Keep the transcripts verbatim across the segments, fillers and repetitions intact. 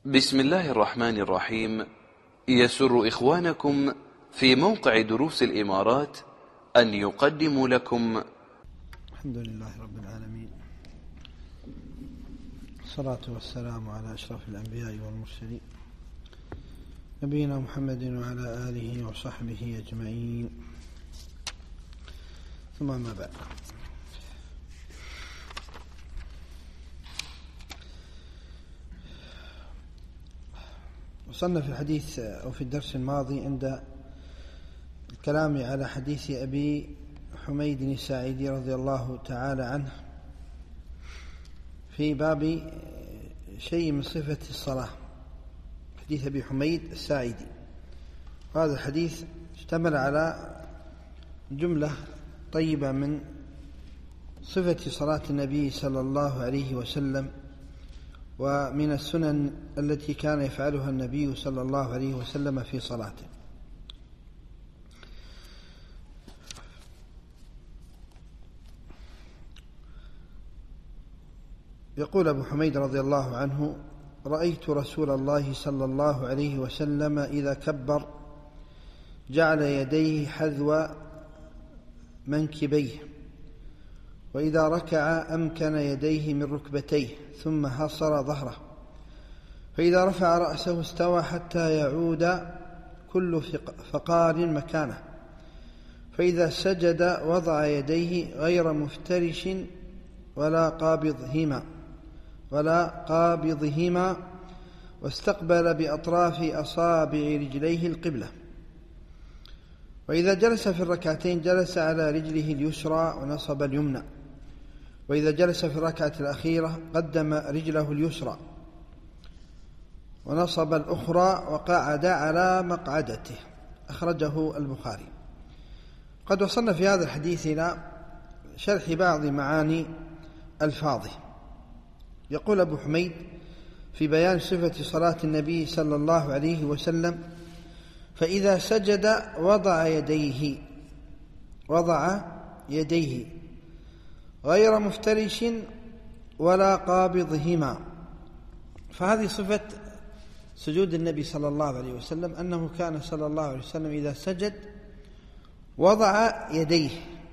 بسم الله الرحمن الرحيم. يسر إخوانكم في موقع دروس الإمارات أن يقدموا لكم الحمد لله رب العالمين، الصلاة والسلام على أشرف الأنبياء والمرسلين نبينا محمد وعلى آله وصحبه أجمعين، ثم ما بعد. وصلنا في الحديث أو في الدرس الماضي عند الكلام على حديث أبي حميد الساعدي رضي الله تعالى عنه في باب شيء من صفة الصلاة، حديث أبي حميد الساعدي. وهذا الحديث اشتمل على جملة طيبة من صفة صلاة النبي صلى الله عليه وسلم، ومن السنن التي كان يفعلها النبي صلى الله عليه وسلم في صلاته. يقول أبو حميد رضي الله عنه: رأيت رسول الله صلى الله عليه وسلم إذا كبر جعل يديه حذو منكبيه، وإذا ركع أمكن يديه من ركبتيه ثم حصر ظهره، فإذا رفع رأسه استوى حتى يعود كل فقار مكانه، فإذا سجد وضع يديه غير مفترش ولا قابضهما ولا قابضهما واستقبل بأطراف أصابع رجليه القبلة، وإذا جلس في الركعتين جلس على رجله اليسرى ونصب اليمنى، وإذا جلس في الركعة الأخيرة قدم رجله اليسرى ونصب الأخرى وقعد على مقعدته. أخرجه البخاري. قد وصلنا في هذا الحديث إلى شرح بعض معاني ألفاظه. يقول أبو حميد في بيان صفة صلاة النبي صلى الله عليه وسلم: فإذا سجد وضع يديه وضع يديه غير مفترش ولا قابضهما. فهذه صفة سجود النبي صلى الله عليه وسلم، أنه كان صلى الله عليه وسلم إذا سجد وضع يديه،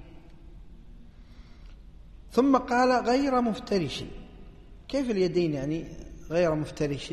ثم قال غير مفترش. كيف اليدين يعني غير مفترش؟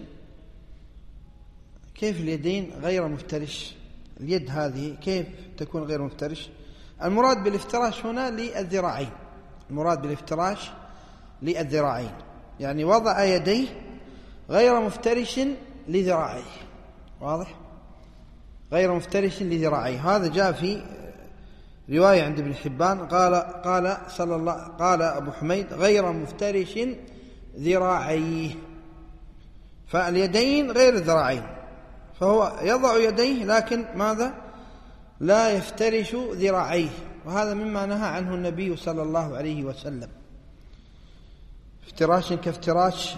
كيف اليدين غير مفترش؟ اليد هذه كيف تكون غير مفترش؟ المراد بالافتراش هنا للذراعين، المراد بالافتراش للذراعين، يعني وضع يديه غير مفترش لذراعيه. واضح؟ غير مفترش لذراعيه. هذا جاء في رواية عند ابن حبان قال قال صلى الله قال أبو حميد غير مفترش ذراعيه، فاليدين غير الذراعين، فهو يضع يديه لكن ماذا؟ لا يفترش ذراعيه، وهذا مما نهى عنه النبي صلى الله عليه وسلم. افتراش كافتراش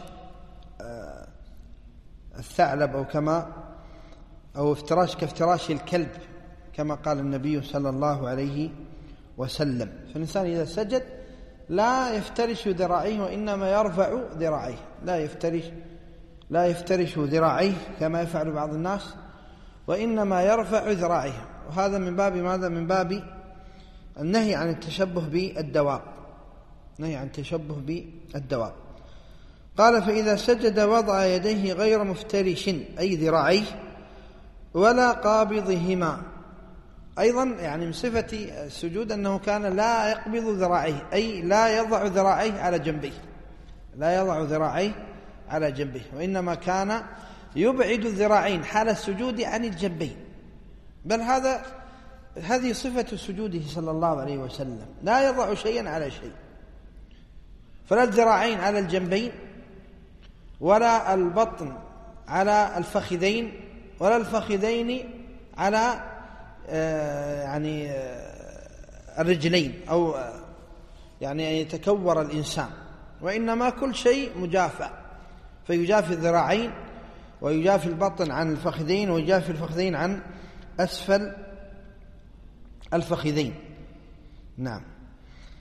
الثعلب أو كما أو افتراش كافتراش الكلب كما قال النبي صلى الله عليه وسلم. فالإنسان إذا سجد لا يفترش ذراعيه، وإنما يرفع ذراعيه، لا يفترش لا يفترش ذراعيه كما يفعل بعض الناس، وإنما يرفع ذراعيه. وهذا من باب ماذا؟ من باب النهي عن التشبه بالدواب، نهي عن التشبه بالدواب. قال: فإذا سجد وضع يديه غير مفترش أي ذراعيه ولا قابضهما. أيضا يعني من صفة السجود أنه كان لا يقبض ذراعيه، أي لا يضع ذراعيه على جنبيه، لا يضع ذراعيه على جنبيه، وإنما كان يبعد الذراعين حال السجود عن الجنبين. بل هذا هذه صفة سجوده صلى الله عليه وسلم، لا يضع شيئا على شيء، فلا الذراعين على الجنبين ولا البطن على الفخذين ولا الفخذين على آه يعني آه الرجلين، أو آه يعني يتكور الإنسان، وإنما كل شيء مجافى، فيجافي الذراعين ويجافي البطن عن الفخذين ويجافي الفخذين عن أسفل الفخذين. نعم.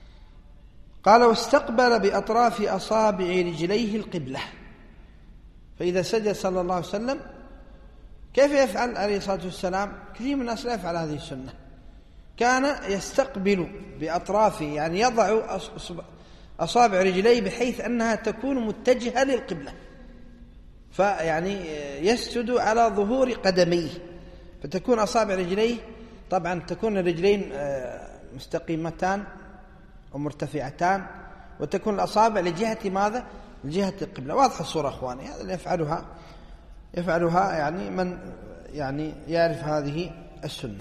قال: واستقبل بأطراف أصابع رجليه القبلة. فإذا سجد صلى الله عليه وسلم كيف يفعل عليه الصلاة والسلام؟ كثير من الناس لا يفعل هذه السنة. كان يستقبل بأطرافه، يعني يضع أصابع رجليه بحيث أنها تكون متجهة للقبلة، فيعني يسجد على ظهور قدميه، فتكون أصابع رجليه طبعا تكون الرجلين مستقيمتان ومرتفعتان، وتكون الأصابع لجهة ماذا؟ لجهة القبلة. واضح الصورة أخواني، هذا اللي يفعلها يفعلها يعني من يعني يعرف هذه السنة.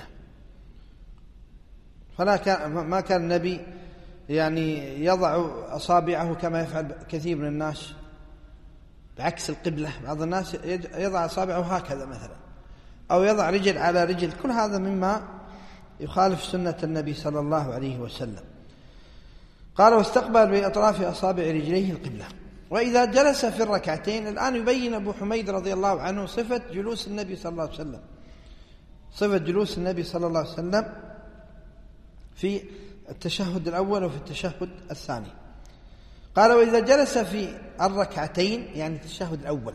فلا كان ما كان النبي يعني يضع أصابعه كما يفعل كثير من الناس بعكس القبلة. بعض الناس يضع أصابعه هكذا مثلا، أو يضع رجل على رجل، كل هذا مما يخالف سنة النبي صلى الله عليه وسلم. قال واستقبل بأطراف أصابع رجليه القبلة. وإذا جلس في الركعتين، الآن يبين أبو حميد رضي الله عنه صفة جلوس النبي صلى الله عليه وسلم، صفة جلوس النبي صلى الله عليه وسلم في التشهد الأول وفي التشهد الثاني. قال وإذا جلس في الركعتين يعني التشهد الأول،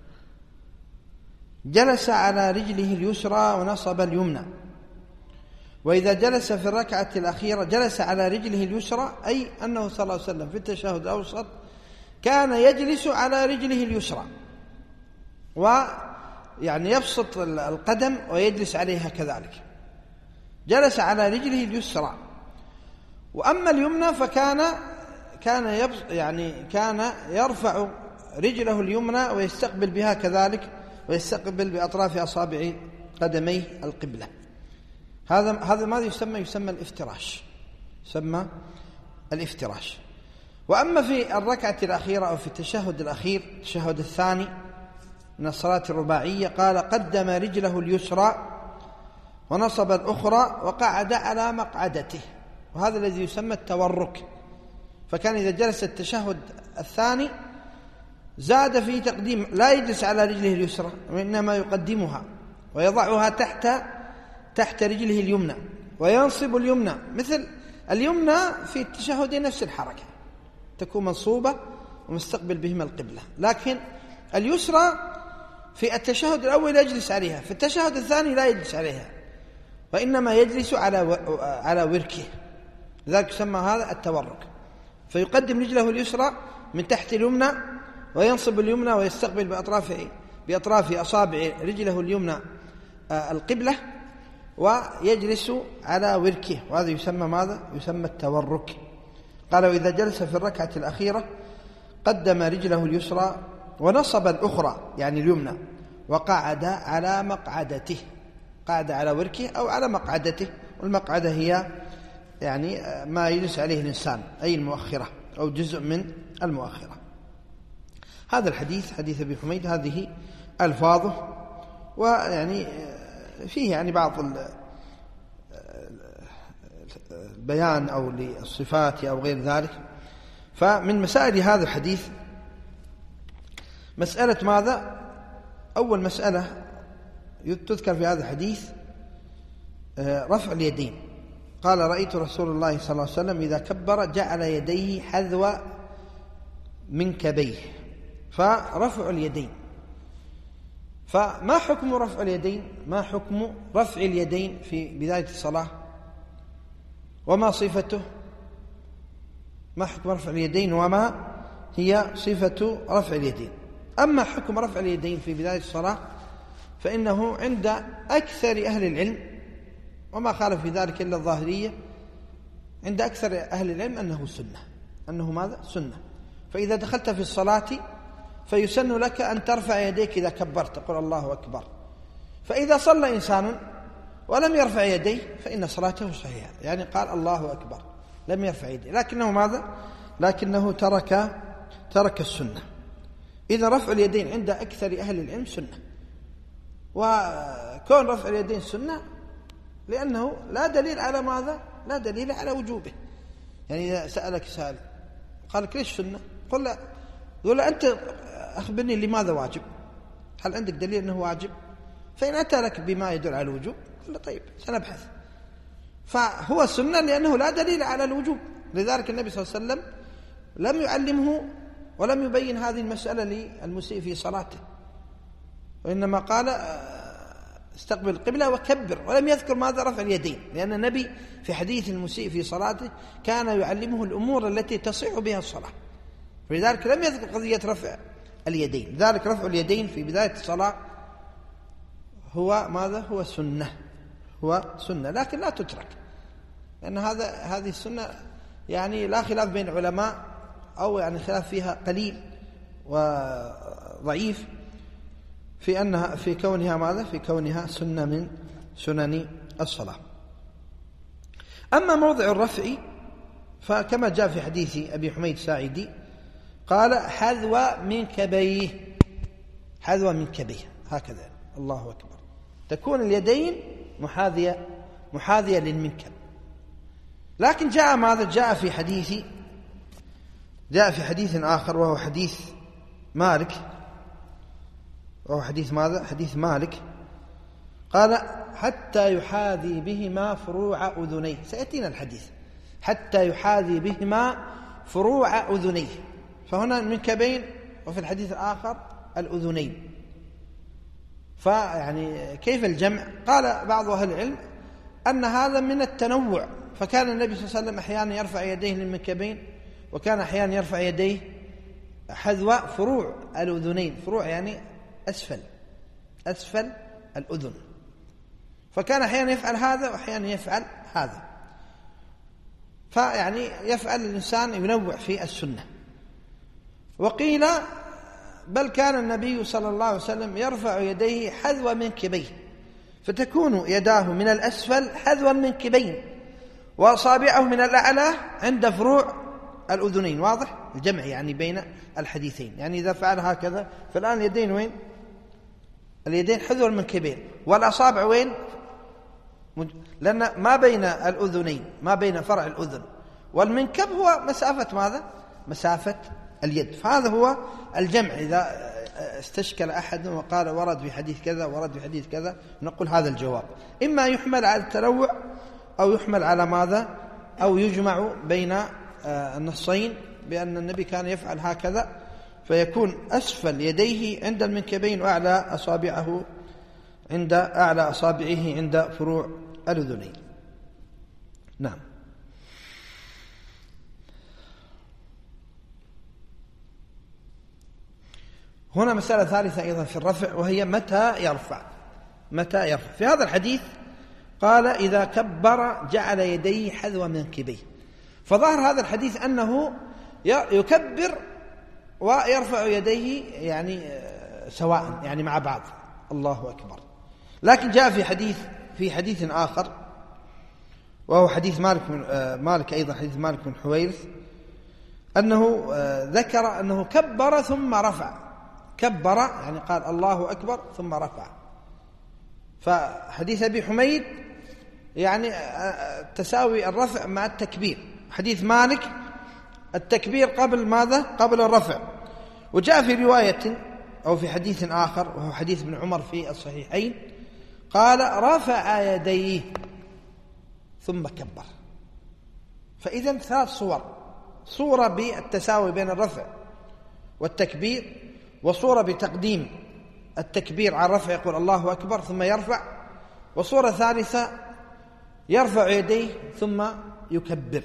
جلس على رجله اليسرى ونصب اليمنى. وإذا جلس في الركعة الأخيرة جلس على رجله اليسرى، أي أنه صلى الله عليه وسلم في التشهد الأوسط كان يجلس على رجله اليسرى، ويعني يبسط القدم ويجلس عليها كذلك، جلس على رجله اليسرى. وأما اليمنى فكان كان يعني كان يرفع رجله اليمنى ويستقبل بها كذلك، ويستقبل بأطراف أصابع قدميه القبلة. هذا هذا ماذا يسمى؟ يسمى الافتراش، يسمى الافتراش. وأما في الركعة الأخيرة أو في التشهد الأخير التشهد الثاني من الصلاة الرباعية، قال قدم رجله اليسرى ونصب الأخرى وقعد على مقعدته، وهذا الذي يسمى التورك. فكان إذا جلس التشهد الثاني زاد في تقديم، لا يجلس على رجله اليسرى وإنما يقدمها ويضعها تحت تحت رجله اليمنى، وينصب اليمنى مثل اليمنى في التشهد نفس الحركة، تكون منصوبة ومستقبل بهما القبلة. لكن اليسرى في التشهد الأول يجلس عليها، في التشهد الثاني لا يجلس عليها، وإنما يجلس على على وركه، لذلك يسمى هذا التورك. فيقدم رجله اليسرى من تحت اليمنى وينصب اليمنى ويستقبل بأطراف بأطراف أصابع رجله اليمنى القبلة ويجلس على وركه، وهذا يسمى ماذا؟ يسمى التورك. قال وإذا جلس في الركعة الأخيرة قدم رجله اليسرى ونصب الأخرى يعني اليمنى وقعد على مقعدته، قعد على وركه أو على مقعدته، والمقعدة هي يعني ما يجلس عليه الإنسان، أي المؤخرة أو جزء من المؤخرة. هذا الحديث حديث أبي حميد هذه ألفاظه، ويعني فيه يعني بعض البيان أو للصفات أو غير ذلك. فمن مسائل هذا الحديث مسألة ماذا؟ أول مسألة تذكر في هذا الحديث رفع اليدين. قال رأيت رسول الله صلى الله عليه وسلم إذا كبر جعل يديه حذو منكبيه، فرفع اليدين. فما حكم رفع اليدين؟ ما حكم رفع اليدين في بداية الصلاة؟ وما صفته؟ ما حكم رفع اليدين وما هي صفة رفع اليدين؟ أما حكم رفع اليدين في بداية الصلاة فإنه عند أكثر أهل العلم، وما خالف في ذلك إلا الظاهرية، عند أكثر أهل العلم أنه سنة، أنه ماذا؟ سنة. فإذا دخلت في الصلاة فيسن لك أن ترفع يديك إذا كبرت، تقول الله أكبر. فإذا صلى إنسان ولم يرفع يديه فإن صلاته صحيحة، يعني قال الله أكبر لم يرفع يديه، لكنه ماذا؟ لكنه ترك ترك السنة. إذا رفع اليدين عند أكثر أهل العلم سنة، وكون رفع اليدين سنة لأنه لا دليل على ماذا؟ لا دليل على وجوبه. يعني إذا سألك سائل قال لك ليش سنة؟ قل لا، يقول أنت أخبرني لماذا واجب؟ هل عندك دليل أنه واجب؟ فإن أتى لك بما يدل على الوجوب قل طيب سنبحث. فهو سنة لأنه لا دليل على الوجوب، لذلك النبي صلى الله عليه وسلم لم يعلمه ولم يبين هذه المسألة للمسيء في صلاته، وإنما قال استقبل القبلة وكبر، ولم يذكر ماذا رفع اليدين، لأن النبي في حديث المسيء في صلاته كان يعلمه الأمور التي تصح بها الصلاة، فلذلك لم يذكر قضية رفع اليدين. لذلك رفع اليدين في بداية الصلاة هو ماذا؟ هو سنة، هو سنة، لكن لا تترك، لأن هذا هذه السنة يعني لا خلاف بين العلماء، أو يعني خلاف فيها قليل وضعيف في أنها في كونها ماذا؟ في كونها سنة من سنن الصلاة. أما موضع الرفع فكما جاء في حديث أبي حميد الساعدي قال حذو منكبيه، حذو منكبيه هكذا، الله أكبر، تكون اليدين محاذية محاذية للمنكب. لكن جاء ماذا؟ جاء في حديث جاء في حديث آخر، وهو حديث مالك، وهو حديث ماذا؟ حديث مالك قال حتى يحاذي بهما فروع أذنيه، سيأتينا الحديث، حتى يحاذي بهما فروع أذنيه، فهنا المنكبين، وفي الحديث الآخر الأذنين. فيعني كيف الجمع؟ قال بعض أهل العلم أن هذا من التنوع، فكان النبي صلى الله عليه وسلم أحيانا يرفع يديه للمنكبين، وكان أحيانا يرفع يديه حذو فروع الأذنين، فروع يعني أسفل أسفل الأذن، فكان أحيانا يفعل هذا وأحيانا يفعل هذا، فيعني يفعل الإنسان ينوع في السنة. وقيل بل كان النبي صلى الله عليه وسلم يرفع يديه حذو منكبيه، فتكون يداه من الأسفل حذو المنكبين، وأصابعه من الأعلى عند فروع الأذنين. واضح الجمع يعني بين الحديثين، يعني إذا فعل هكذا، فالآن اليدين وين؟ اليدين حذو المنكبين، والأصابع وين؟ لأن ما بين الأذنين، ما بين فرع الأذن والمنكب هو مسافة ماذا؟ مسافة اليد. فهذا هو الجمع. إذا استشكل أحد وقال ورد في حديث كذا ورد في حديث كذا، نقول هذا الجواب، إما يحمل على التنوع أو يحمل على ماذا؟ أو يجمع بين النصين، بأن النبي كان يفعل هكذا، فيكون أسفل يديه عند المنكبين، وأعلى أصابعه عند أعلى أصابعه عند فروع الأذنين. نعم. هنا مسألة ثالثة أيضا في الرفع، وهي متى يرفع متى يرفع في هذا الحديث قال إذا كبر جعل يديه حذو منكبيه، فظهر هذا الحديث أنه يكبر ويرفع يديه يعني سواء، يعني مع بعض، الله أكبر. لكن جاء في حديث في حديث آخر، وهو حديث مالك من مالك أيضا حديث مالك بن حويرث، أنه ذكر أنه كبر ثم رفع، كبر يعني قال الله أكبر ثم رفع. فحديث أبي حميد يعني تساوي الرفع مع التكبير، حديث مالك التكبير قبل ماذا؟ قبل الرفع. وجاء في رواية أو في حديث آخر، وهو حديث ابن عمر في الصحيحين، قال رفع يديه ثم كبر. فإذا ثلاث صور، صورة بالتساوي بين الرفع والتكبير، وصورة بتقديم التكبير على الرفع يقول الله أكبر ثم يرفع، وصورة ثالثة يرفع يديه ثم يكبر.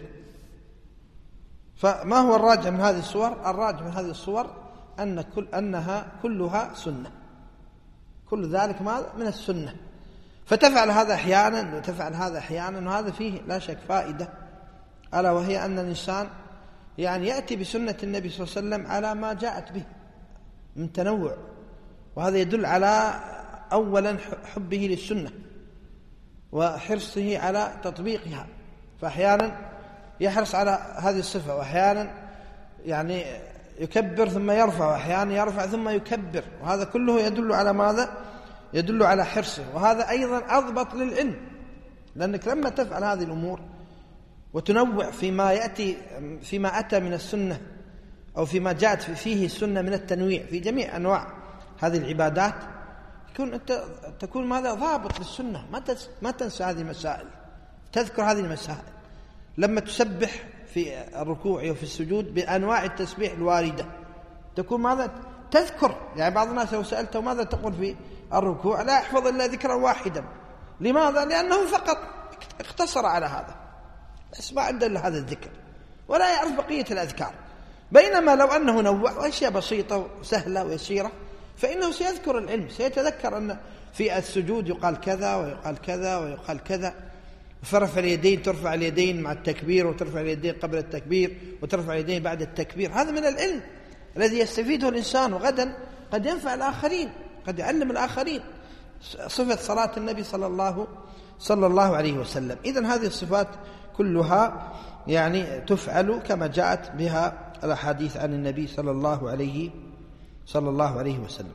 فما هو الراجع من هذه الصور؟ الراجع من هذه الصور أن كل أنها كلها سنة، كل ذلك ما من السنة، فتفعل هذا أحيانا وتفعل هذا أحيانا، وهذا فيه لا شك فائدة، ألا وهي أن الإنسان يعني يأتي بسنة النبي صلى الله عليه وسلم على ما جاءت به من تنوع، وهذا يدل على أولا حبه للسنة وحرصه على تطبيقها، فأحيانا يحرص على هذه الصفة، وأحيانا يعني يكبر ثم يرفع، وأحيانا يرفع ثم يكبر، وهذا كله يدل على ماذا؟ يدل على حرصه. وهذا أيضا أضبط للعلم، لأنك لما تفعل هذه الأمور وتنوع فيما يأتي فيما أتى من السنة، أو فيما جاءت فيه السنة من التنويع في جميع أنواع هذه العبادات، يكون أنت تكون ماذا؟ ضابط للسنة، ما تنسى هذه المسائل، تذكر هذه المسائل لما تسبح في الركوع وفي السجود بأنواع التسبيح الواردة، تكون ماذا؟ تذكر. يعني بعض الناس لو سألته ماذا تقول في الركوع لا يحفظ إلا ذكرا واحدا. لماذا؟ لأنه فقط اقتصر على هذا، بس ما عنده إلا هذا الذكر ولا يعرف بقية الأذكار. بينما لو أنه نوع وأشياء بسيطة وسهلة ويسيرة فإنه سيذكر العلم، سيتذكر أن في السجود يقال كذا ويقال كذا ويقال كذا، فرفع اليدين ترفع اليدين مع التكبير، وترفع اليدين قبل التكبير، وترفع اليدين بعد التكبير. هذا من العلم الذي يستفيده الإنسان، وغدا قد ينفع الآخرين، قد يعلم الآخرين. صفة صلاة النبي صلى الله صلى الله عليه وسلم. إذن هذه الصفات كلها يعني تفعل كما جاءت بها الأحاديث عن النبي صلى الله عليه صلى الله عليه وسلم.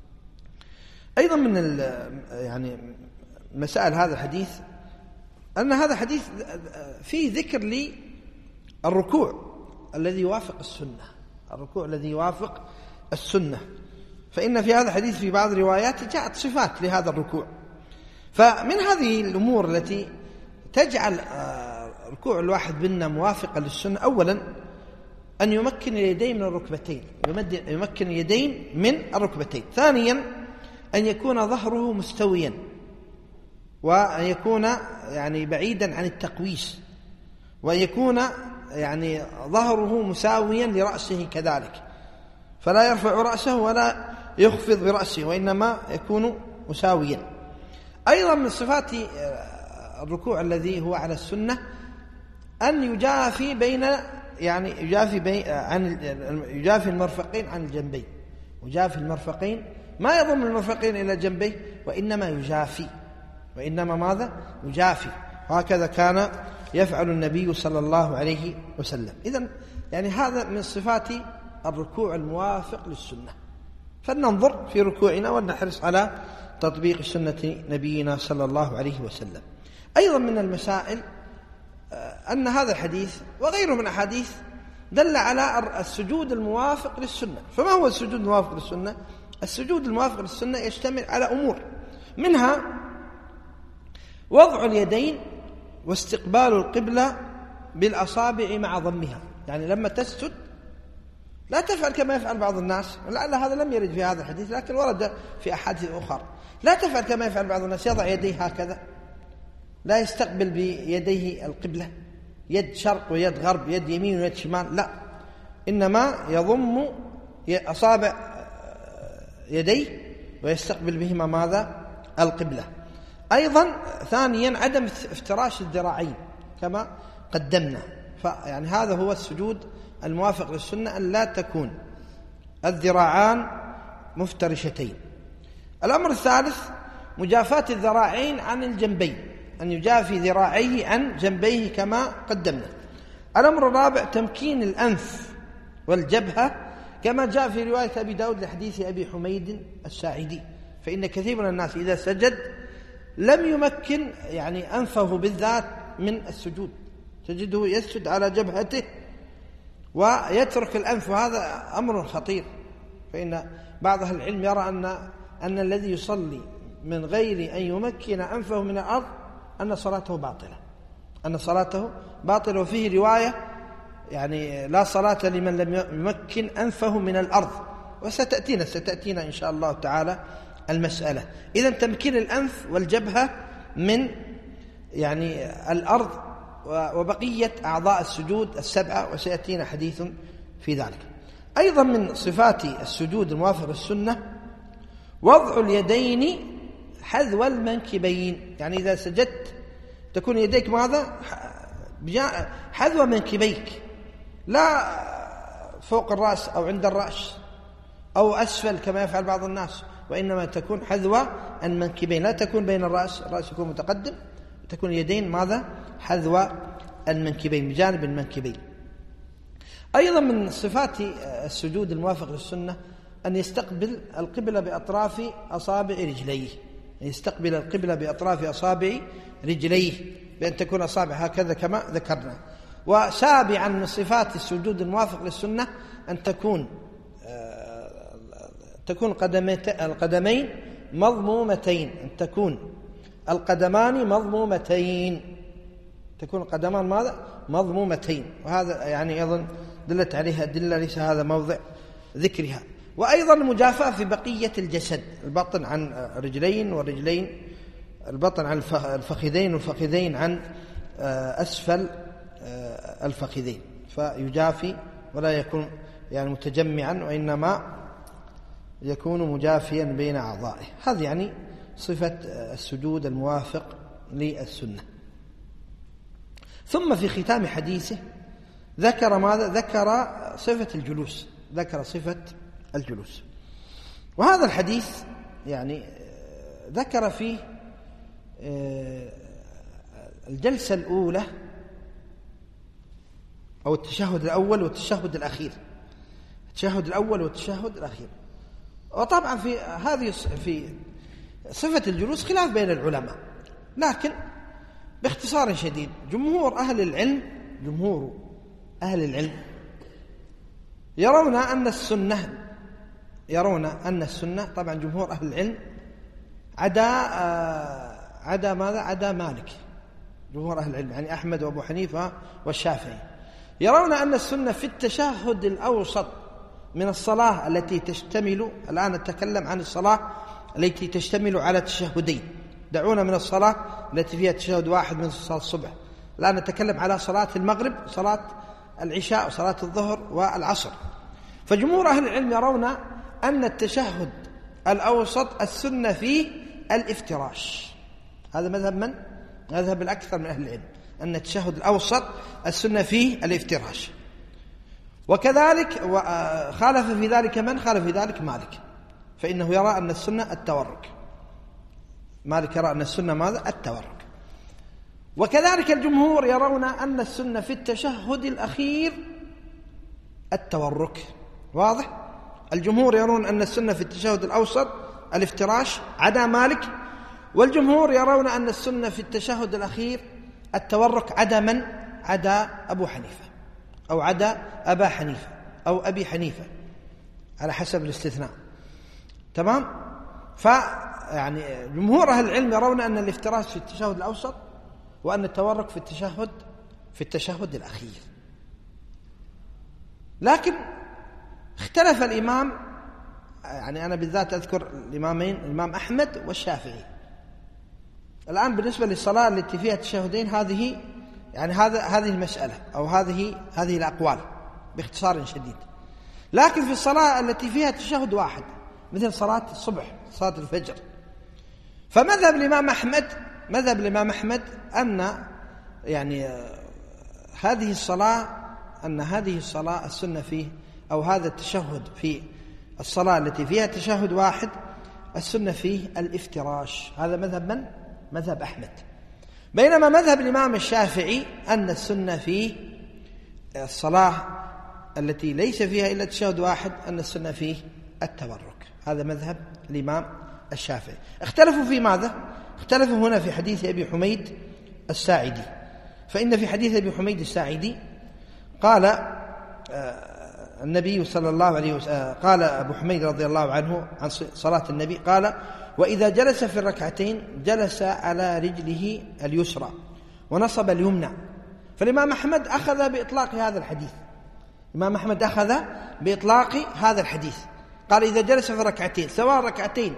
أيضا من يعني مسائل هذا الحديث أن هذا الحديث فيه ذكر للركوع الذي يوافق السنة، الركوع الذي يوافق السنة. فإن في هذا الحديث في بعض الروايات جاءت صفات لهذا الركوع. فمن هذه الأمور التي تجعل ركوع الواحد منا موافقا للسنة، أولا أن يمكن اليدين من الركبتين، يمكن اليدين من الركبتين. ثانيا أن يكون ظهره مستويا، وأن يكون يعني بعيدا عن التقويس، وأن يكون يعني ظهره مساويا لرأسه كذلك، فلا يرفع رأسه ولا يخفض برأسه، وإنما يكون مساويا. أيضا من صفات الركوع الذي هو على السنة أن يجافي بين يعني يجافي بين عن يجافي المرفقين عن الجنبين، يجافي المرفقين، ما يضم المرفقين إلى جنبيه، وإنما يجافي، وإنما ماذا؟ يجافي. وهكذا كان يفعل النبي صلى الله عليه وسلم. إذن يعني هذا من صفات الركوع الموافق للسنة. فلننظر في ركوعنا ولنحرص على تطبيق سنة نبينا صلى الله عليه وسلم. أيضا من المسائل أن هذا الحديث وغيره من أحاديث دل على السجود الموافق للسنة. فما هو السجود الموافق للسنة؟ السجود الموافق للسنة يشتمل على أمور، منها وضع اليدين واستقبال القبلة بالأصابع مع ضمها. يعني لما تسجد لا تفعل كما يفعل بعض الناس، ولعل هذا لم يرد في هذا الحديث لكن ورد في أحاديث أخرى. لا تفعل كما يفعل بعض الناس، يضع يديه هكذا، لا يستقبل بيديه القبلة، يد شرق ويد غرب، يد يمين ويد شمال، لا، إنما يضم أصابع يديه ويستقبل بهما ماذا؟ القبلة. أيضا ثانيا عدم افتراش الذراعين كما قدمنا. فيعني هذا هو السجود الموافق للسنة، أن لا تكون الذراعان مفترشتين. الأمر الثالث مجافاة الذراعين عن الجنبين، أن يجافي ذراعيه عن جنبيه كما قدمنا. الأمر الرابع تمكين الأنف والجبهة كما جاء في رواية أبي داود لحديث أبي حميد الساعدي. فإن كثير من الناس إذا سجد لم يمكن يعني أنفه بالذات من السجود، تجده يسجد على جبهته ويترك الأنف، وهذا أمر خطير. فإن بعض أهل العلم يرى أن أن الذي يصلي من غير أن يمكن أنفه من الأرض أن صلاته باطلة، أن صلاته باطلة. وفيه رواية يعني لا صلاة لمن لم يمكن أنفه من الأرض، وستأتينا ستأتينا إن شاء الله تعالى المسألة. إذن تمكين الأنف والجبهة من يعني الأرض وبقية أعضاء السجود السبعة، وسيأتينا حديث في ذلك. أيضا من صفات السجود الموافق للسنة وضع اليدين حذو المنكبين. يعني إذا سجدت تكون يديك ماذا؟ حذو منكبيك، لا فوق الرأس أو عند الرأس أو أسفل كما يفعل بعض الناس، وإنما تكون حذو المنكبين، لا تكون بين الرأس، الرأس يكون متقدم، تكون اليدين ماذا؟ حذو المنكبين، بجانب المنكبين. أيضا من صفات السجود الموافق للسنة أن يستقبل القبلة بأطراف أصابع رجليه، يستقبل القبلة بأطراف أصابع رجليه، بأن تكون أصابع هكذا كما ذكرنا. وسابعا من صفات السجود الموافق للسنة أن تكون تكون القدمين مضمومتين، أن تكون القدمان مضمومتين، تكون القدمان ماذا؟ مضمومتين. وهذا يعني أيضا دلت عليها أدلة ليس هذا موضع ذكرها. وأيضا المجافاة في بقية الجسد، البطن عن رجلين والرجلين، البطن عن الفخذين والفخذين عن أسفل الفخذين، فيجافي ولا يكون يعني متجمعا، وإنما يكون مجافيا بين أعضائه. هذا يعني صفة السجود الموافق للسنة. ثم في ختام حديثه ذكر ماذا؟ ذكر صفة الجلوس، ذكر صفة الجلوس. وهذا الحديث يعني ذكر فيه الجلسة الأولى أو التشهد الأول والتشهد الأخير، التشهد الأول والتشهد الأخير. وطبعا في هذه في صفة الجلوس خلاف بين العلماء، لكن باختصار شديد جمهور أهل العلم جمهور أهل العلم يرون أن السنة يرون أن السنة طبعا جمهور أهل العلم عدا عدا ماذا؟ عدا مالك. جمهور أهل العلم يعني أحمد وأبو حنيفة والشافعي يرون أن السنة في التشهد الأوسط من الصلاة التي تشتمل، الآن نتكلم عن الصلاة التي تشتمل على تشهدين، دعونا من الصلاة التي فيها تشهد واحد من صلاة الصبح، الآن نتكلم على صلاة المغرب، صلاة العشاء، وصلاة الظهر والعصر. فجمهور أهل العلم يرون أن التشهد الأوسط السنة فيه الافتراش. هذا مذهب من؟ مذهب الأكثر من أهل العلم، أن التشهد الأوسط السنة فيه الافتراش. وكذلك خالف في ذلك من؟ خالف في ذلك مالك، فإنه يرى أن السنة التورك. مالك يرى أن السنة ماذا؟ التورك. وكذلك الجمهور يرون أن السنة في التشهد الأخير التورك. واضح؟ الجمهور يرون أن السنة في التشهد الأوسط الافتراش عدا مالك، والجمهور يرون أن السنة في التشهد الأخير التورك عدا من؟ عدا أبو حنيفة أو عدا أبا حنيفة أو أبي حنيفة على حسب الاستثناء. تمام؟ فيعني جمهور أهل العلم يرون أن الافتراش في التشهد الأوسط، وأن التورك في التشهد في التشهد الأخير. لكن اختلف الإمام، يعني أنا بالذات أذكر الإمامين، الإمام أحمد والشافعي. الآن بالنسبة للصلاة التي فيها تشهدين، هذه يعني هذا هذه المسألة أو هذه هذه الأقوال باختصار شديد. لكن في الصلاة التي فيها تشهد واحد مثل صلاة الصبح، صلاة الفجر، فمذهب الإمام أحمد مذهب الإمام أحمد أن يعني هذه الصلاة أن هذه الصلاة السنة فيه أو هذا التشهد في الصلاة التي فيها تشهد واحد السنة فيه الافتراش. هذا مذهب من؟ مذهب أحمد. بينما مذهب الإمام الشافعي أن السنة في الصلاة التي ليس فيها إلا تشهد واحد أن السنة فيه التورك. هذا مذهب الإمام الشافعي. اختلفوا في ماذا؟ اختلفوا هنا في حديث أبي حميد الساعدي. فإن في حديث أبي حميد الساعدي قال النبي صلى الله عليه وسلم، قال أبو حميد رضي الله عنه عن صلاة النبي، قال: وإذا جلس في الركعتين جلس على رجله اليسرى ونصب اليمنى. فالإمام أحمد أخذ بإطلاق هذا الحديث، الإمام أحمد أخذ بإطلاق هذا الحديث، قال إذا جلس في ركعتين، سواء ركعتين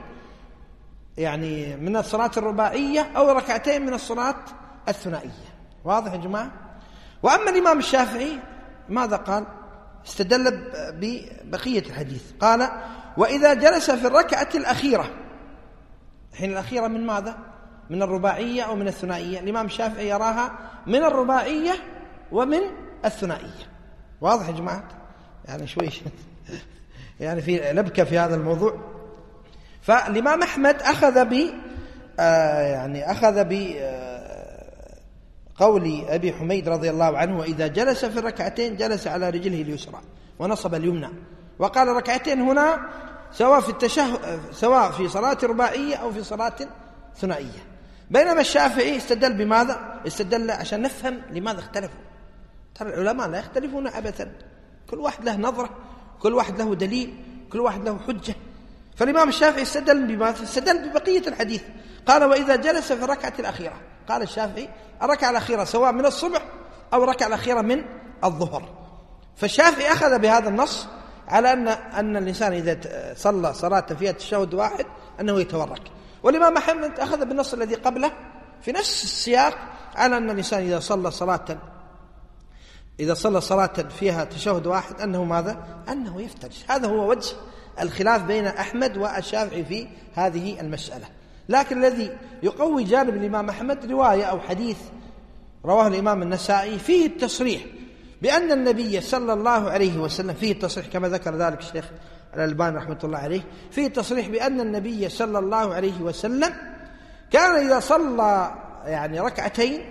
يعني من الصلاة الرباعية أو ركعتين من الصلاة الثنائية. واضح يا جماعة؟ وأما الإمام الشافعي ماذا قال؟ استدل ببقية الحديث، قال: وإذا جلس في الركعة الأخيرة. حين الأخيرة من ماذا؟ من الرباعية أو من الثنائية؟ الإمام الشافعي يراها من الرباعية ومن الثنائية. واضح يا جماعة؟ يعني شوي يعني في لبكة في هذا الموضوع. فالإمام أحمد أخذ ب آه يعني أخذ ب آه قول أبي حميد رضي الله عنه: وإذا جلس في الركعتين جلس على رجله اليسرى ونصب اليمنى. وقال ركعتين هنا سواء في التشهد، سواء في صلاة رباعية أو في صلاة ثنائية. بينما الشافعي استدل بماذا؟ استدل عشان نفهم لماذا اختلفوا. ترى العلماء لا يختلفون عبثا، كل واحد له نظرة، كل واحد له دليل، كل واحد له حجة. فالإمام الشافعي استدل بماذا؟ استدل ببقية الحديث، قال: وإذا جلس في الركعة الأخيرة. قال الشافعي: الركعة الأخيرة سواء من الصبح أو الركعة الأخيرة من الظهر. فالشافعي أخذ بهذا النص على أن أن الإنسان إذا صلى صلاة فيها تشهد واحد أنه يتورك. والإمام أحمد أخذ بالنص الذي قبله في نفس السياق على أن الإنسان إذا صلى صلاة إذا صلى صلاة فيها تشهد واحد أنه ماذا؟ أنه يفترش. هذا هو وجه الخلاف بين أحمد والشافعي في هذه المسألة. لكن الذي يقوي جانب الإمام أحمد رواية أو حديث رواه الإمام النسائي فيه التصريح بأن النبي صلى الله عليه وسلم، فيه التصريح كما ذكر ذلك الشيخ الألباني رحمة الله عليه، فيه التصريح بأن النبي صلى الله عليه وسلم كان إذا صلى يعني ركعتين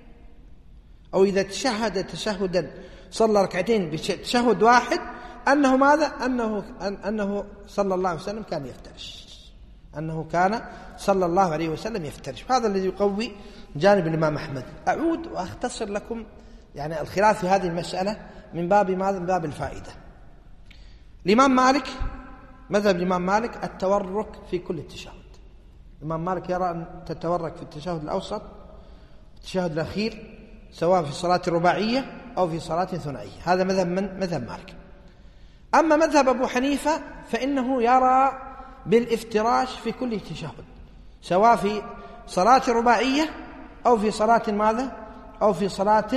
أو إذا تشهد تشهدا صلى ركعتين بتشهد واحد أنه ماذا؟ أنه, أنه صلى الله عليه وسلم كان يفترش، أنه كان صلى الله عليه وسلم يفترش. هذا الذي يقوي جانب الإمام أحمد. أعود وأختصر لكم يعني الخلاف في هذه المسألة من باب ماذا؟ من باب الفائدة. الإمام مالك، مذهب الإمام مالك التورك في كل التشهد. الإمام مالك يرى أن تتورك في التشهد الأوسط التشهد الأخير سواء في صلاة الرباعية أو في صلاة ثنائية. هذا مذهب من؟ مذهب مالك. أما مذهب أبو حنيفة فإنه يرى بالافتراش في كل تشهد سواء في صلاة رباعية أو في صلاة ماذا؟ أو في صلاة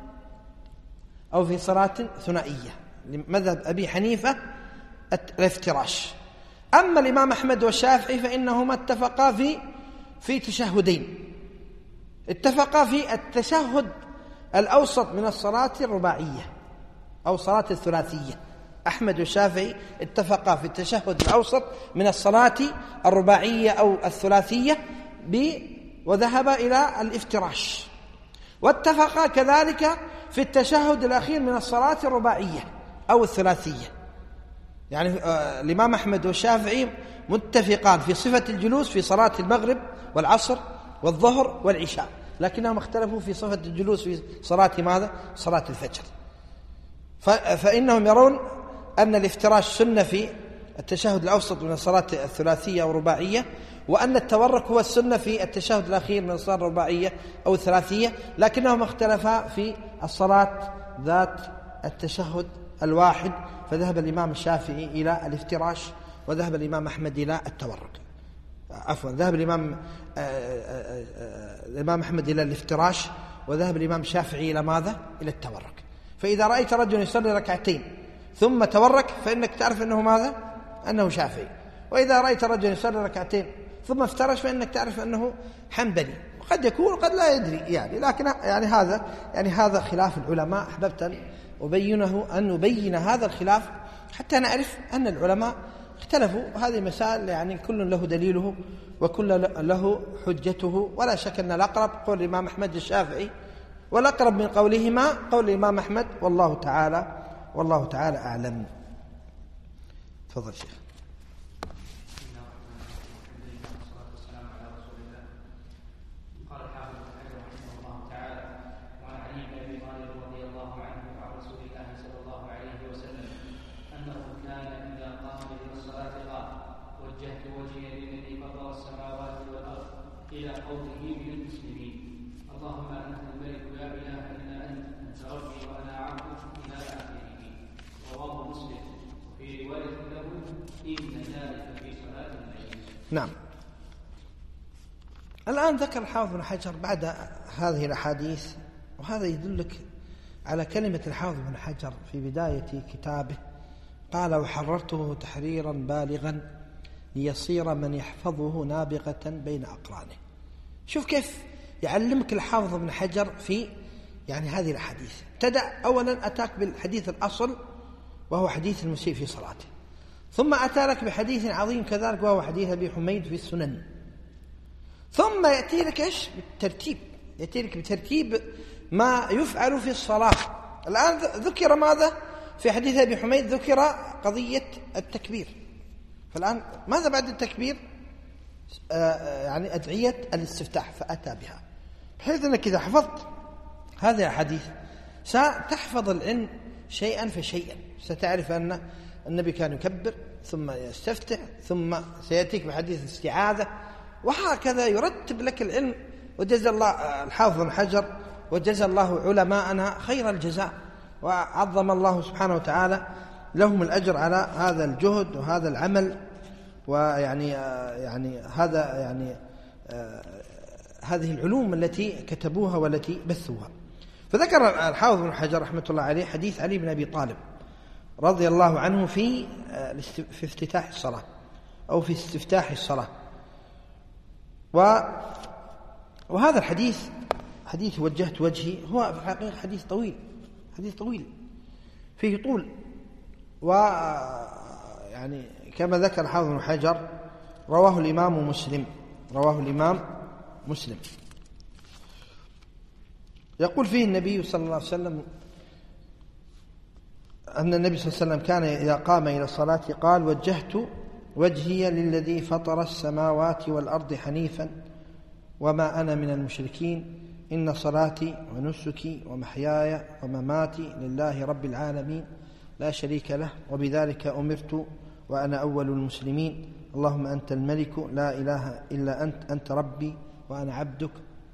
أو في صلاة ثنائية. مذهب أبي حنيفة الافتراش. أما الإمام أحمد والشافعي فإنهما اتفقا في في تشهدين. اتفقا في التشهد الأوسط من الصلاة الرباعية أو صلاة الثلاثية. أحمد والشافعي اتفقا في التشهد الأوسط من الصلاة الرباعية أو الثلاثية وذهب إلى الافتراش. واتفقا كذلك في التشهد الأخير من الصلاة الرباعية أو الثلاثية. يعني آه الإمام أحمد والشافعي متفقان في صفة الجلوس في صلاة المغرب والعصر والظهر والعشاء، لكنهم اختلفوا في صفة الجلوس في صلاة ماذا؟ صلاة الفجر. فإنهم يرون أن الافتراش سنة في التشهد الأوسط من الصلاة الثلاثية أو الرباعية، وأن التورك هو السنة في التشهد الأخير من الصلاة الرباعية أو الثلاثية، لكنهم اختلفا في الصلاة ذات التشهد الواحد. فذهب الإمام الشافعي إلى الافتراش وذهب الإمام أحمد إلى التورك. عفوا ذهب الإمام الإمام أحمد إلى الافتراش وذهب الإمام الشافعي إلى ماذا؟ إلى التورك. فإذا رأيت رجل يصلي ركعتين ثم تورك فإنك تعرف أنه ماذا؟ أنه شافعي. وإذا رأيت رجل يصلي ركعتين ثم افترش فإنك تعرف أنه حنبلي. وقد يكون وقد لا يدري يعني، لكن يعني هذا يعني هذا خلاف العلماء. أحببت أن أبينه أن نبين هذا الخلاف حتى نعرف أن العلماء اختلفوا. هذه مسائل يعني كل له دليله وكل له حجته، ولا شك أن الأقرب قول الإمام أحمد الشافعي، والأقرب من قولهما قول الإمام أحمد، والله تعالى والله تعالى أعلم. تفضل شيخ. نعم. الآن ذكر الحافظ بن حجر بعد هذه الأحاديث، وهذا يدلك على كلمة الحافظ بن حجر في بداية كتابه، قال: وحررته تحريرا بالغا ليصير من يحفظه نابغة بين أقرانه. شوف كيف يعلمك الحافظ بن حجر في يعني هذه الأحاديث. ابتدأ أولا أتاك بالحديث الأصل وهو حديث المسيء في صلاته، ثم أتى لك بحديث عظيم كذلك وهو حديث أبي حميد في السنن، ثم يأتي لك إيش؟ بالترتيب، يأتي لك بترتيب ما يفعل في الصلاة. الآن ذكر ماذا؟ في حديث أبي حميد ذكر قضية التكبير. فالآن ماذا بعد التكبير؟ آه يعني أدعية الاستفتاح، فأتى بها، بحيث أنك إذا حفظت هذه الحديث ستحفظ العلم شيئا فشيئا. ستعرف أن النبي كان يكبر ثم يستفتح ثم سيأتيك بحديث الاستعاذة، وهكذا يرتب لك العلم. وجزا الله الحافظ بن حجر وجزا الله علماءنا خير الجزاء، وعظم الله سبحانه وتعالى لهم الأجر على هذا الجهد وهذا العمل، ويعني يعني هذا يعني هذه العلوم التي كتبوها والتي بثوها. فذكر الحافظ بن حجر رحمة الله عليه حديث علي بن أبي طالب رضي الله عنه في في افتتاح الصلاة أو في استفتاح الصلاة. وهذا الحديث حديث وجهت وجهي هو في الحقيقة حديث طويل، حديث طويل فيه طول. ويعني كما ذكر الحافظ بن حجر رواه الإمام مسلم، رواه الإمام مسلم. يقول فيه النبي صلى الله عليه وسلم أن النبي صلى الله عليه وسلم كان إذا قام إلى الصلاة قال: وجهت وجهي للذي فطر السماوات والأرض حنيفا وما أنا من المشركين، إن صلاتي ونسكي ومحياي ومماتي لله رب العالمين لا شريك له وبذلك أمرت وأنا أول المسلمين، اللهم أنت الملك لا إله إلا أنت، أنت ربي وأنا عبدك.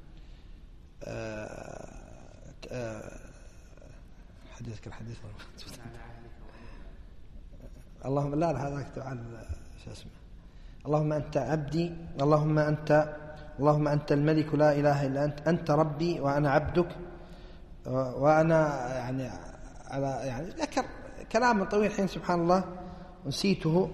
حديثك الحديث اللهم لا لا هذاك تعال شو اسمه اللهم أنت عبدي، اللهم أنت اللهم أنت الملك لا إله إلا أنت، أنت ربي وأنا عبدك. وأنا يعني على يعني ذكر كلام طويل حين سبحان الله نسيته.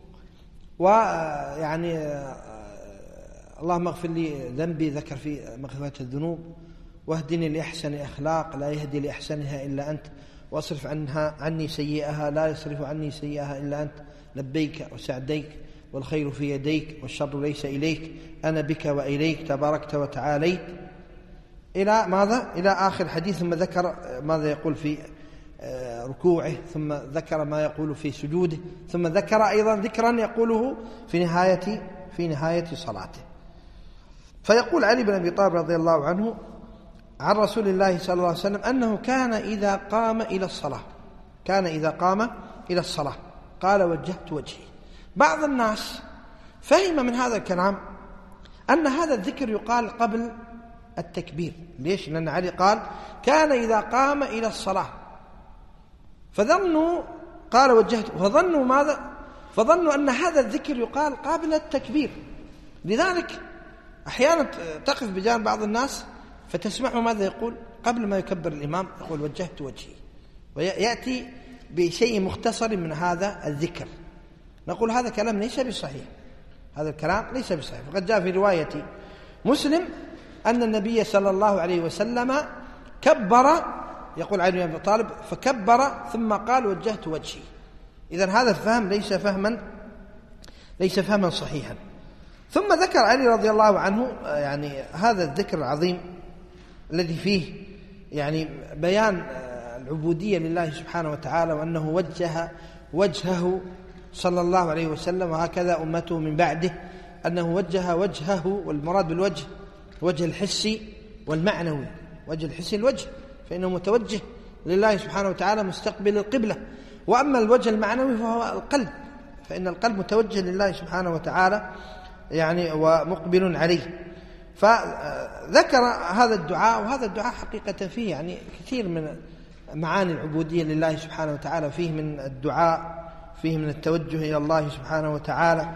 ويعني اللهم اغفر لي ذنبي، ذكر في مغفرة الذنوب، واهدني لأحسن أخلاق لا يهدي لأحسنها إلا أنت، واصرف عنها عني سيئها لا يصرف عني سيئها إلا أنت، لبيك وسعديك والخير في يديك والشر ليس إليك، أنا بك وإليك تباركت وتعاليت، إلى ماذا؟ إلى آخر حديث. ثم ذكر ماذا يقول في ركوعه، ثم ذكر ما يقول في سجوده، ثم ذكر أيضا ذكرا يقوله في نهاية في نهاية صلاته. فيقول علي بن أبي طالب رضي الله عنه عن رسول الله صلى الله عليه وسلم أنه كان إذا قام إلى الصلاة كان إذا قام إلى الصلاة قال: وجهت وجهي. بعض الناس فهم من هذا الكلام أن هذا الذكر يقال قبل التكبير. ليش؟ لأن علي قال: كان إذا قام إلى الصلاة، فظنوا قال وجهت، فظنوا ماذا؟ فظنوا أن هذا الذكر يقال قبل التكبير. لذلك أحيانا تقف بجانب بعض الناس فتسمعه ماذا يقول قبل ما يكبر الإمام، يقول: وجهت وجهي، ويأتي بشيء مختصر من هذا الذكر. نقول هذا كلام ليس بصحيح، هذا الكلام ليس بصحيح. فقد جاء في رواية مسلم أن النبي صلى الله عليه وسلم كبر، يقول علي بن أبي طالب: فكبر ثم قال: وجهت وجهي. إذن هذا الفهم ليس فهما ليس فهما صحيحا. ثم ذكر علي رضي الله عنه يعني هذا الذكر العظيم الذي فيه يعني بيان العبودية لله سبحانه وتعالى، وأنه وجه وجهه صلى الله عليه وسلم، وهكذا أمته من بعده، أنه وجه وجهه، والمراد بالوجه وجه الحسي والمعنوي. وجه الحسي الوجه، فإنه متوجه لله سبحانه وتعالى مستقبل القبلة. وأما الوجه المعنوي فهو القلب، فإن القلب متوجه لله سبحانه وتعالى يعني ومقبل عليه. فذكر هذا الدعاء، وهذا الدعاء حقيقة فيه يعني كثير من معاني العبودية لله سبحانه وتعالى، فيه من الدعاء، فيه من التوجه إلى الله سبحانه وتعالى.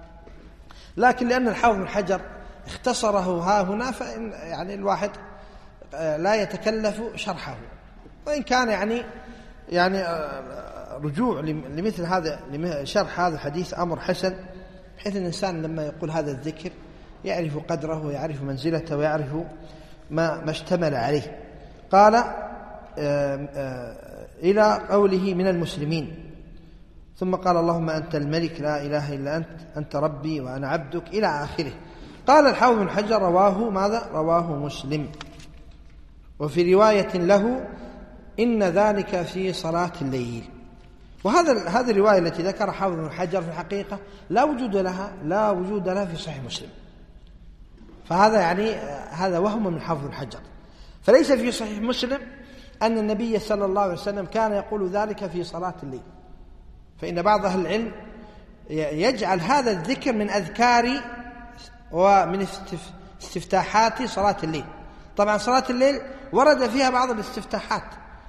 لكن لأن الحافظ بن حجر اختصره ها هنا، فإن يعني الواحد لا يتكلف شرحه، وإن كان يعني يعني رجوع لمثل هذا شرح هذا الحديث أمر حسن، بحيث الإنسان لما يقول هذا الذكر يعرف قدره ويعرف منزلته ويعرف ما ما اشتمل عليه. قال آآ آآ إلى قوله من المسلمين، ثم قال: اللهم أنت الملك لا إله إلا أنت، أنت ربي وأنا عبدك، إلى آخره. قال الحافظ بن حجر: رواه ماذا؟ رواه مسلم. وفي رواية له: إن ذلك في صلاة الليل. وهذا هذه الرواية التي ذكرها حافظ بن حجر في الحقيقة لا وجود لها لا وجود لها في صحيح مسلم، فهذا يعني هذا وهم من حافظ بن حجر. فليس في صحيح مسلم أن النبي صلى الله عليه وسلم كان يقول ذلك في صلاة الليل، فإن بعض أهل العلم يجعل هذا الذكر من أذكار ومن استفتاحات صلاة الليل. طبعا صلاة الليل ورد فيها بعض الاستفتاحات،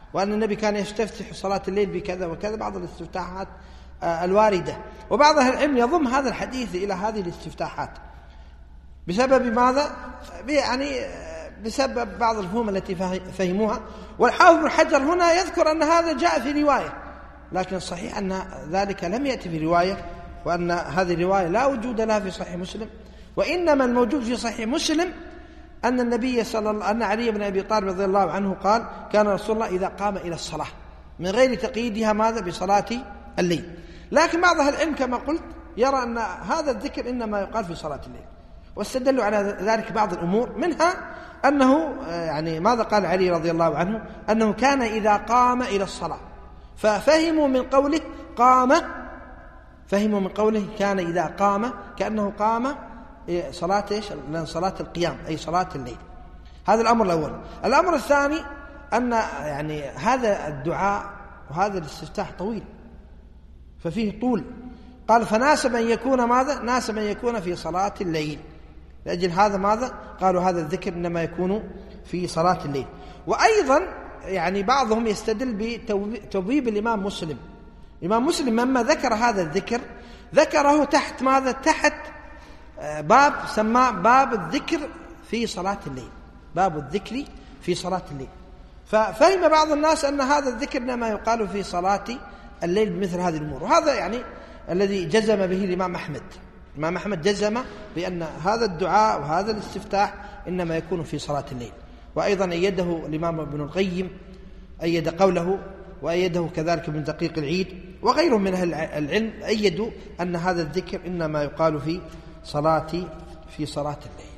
وأن النبي كان يستفتح صلاة الليل بكذا وكذا، بعض الاستفتاحات الواردة. وبعض أهل العلم يضم هذا الحديث إلى هذه الاستفتاحات بسبب ماذا؟ يعني بسبب بعض الفهوم التي فهموها. والحافظ بن حجر هنا يذكر أن هذا جاء في رواية، لكن الصحيح أن ذلك لم يأتي في رواية، وأن هذه الرواية لا وجود لها في صحيح مسلم، وإنما الموجود في صحيح مسلم أن النبي صلى الله أن علي بن أبي طالب رضي الله عنه قال: كان رسول الله إذا قام إلى الصلاة، من غير تقييدها ماذا؟ بصلاة الليل. لكن بعض أهل العلم كما قلت يرى أن هذا الذكر إنما يقال في صلاة الليل، واستدلوا على ذلك بعض الأمور، منها أنه يعني ماذا قال علي رضي الله عنه؟ أنه كان إذا قام إلى الصلاة، ففهموا من قوله قام، فهموا من قوله كان إذا قام كأنه قام صلاة إيش؟ لأن صلاة القيام أي صلاة الليل. هذا الأمر الأول. الأمر الثاني أن يعني هذا الدعاء وهذا الاستفتاح طويل، ففيه طول، قال فناسب أن يكون ماذا؟ ناسب أن يكون في صلاة الليل. لأجل هذا ماذا؟ قالوا هذا الذكر إنما يكون في صلاة الليل. وأيضا يعني بعضهم يستدل بتبويب الإمام مسلم. الإمام مسلم لما ذكر هذا الذكر ذكره تحت ماذا؟ تحت باب سماه باب الذكر في صلاة الليل، باب الذكر في صلاة الليل. ففهم بعض الناس أن هذا الذكر إنما يقال في صلاة الليل بمثل هذه الأمور، وهذا يعني الذي جزم به الإمام أحمد. الإمام أحمد جزم بأن هذا الدعاء وهذا الاستفتاح إنما يكون في صلاة الليل. وأيضا أيده الإمام ابن القيم، أيد قوله، وأيده كذلك ابن دقيق العيد وغيرهم من أهل العلم، أيدوا أن هذا الذكر إنما يقال في صلاة في صلاة الليل.